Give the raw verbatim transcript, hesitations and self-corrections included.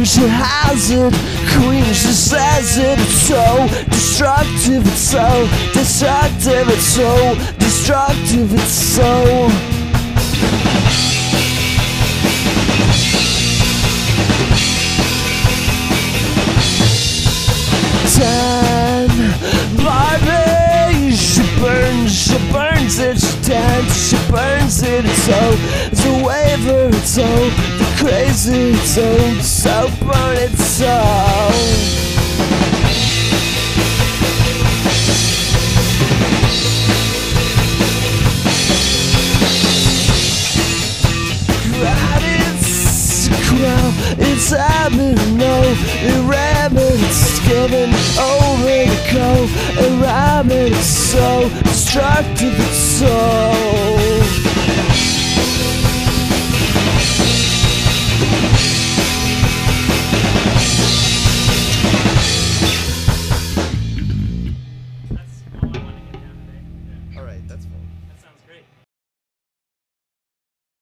she has it. Queen, she says it. It's so destructive, it's so destructive, it's so destructive, it's so. Ten, Barbie, she burns, she burns it, she tends, she burns it, it's so, it's a waver, it's so, the crazy, it's so, so burn it, so. It's happening, no, it rabbit, it's giving over the cold, and rabbit, it's so destructive, it's so.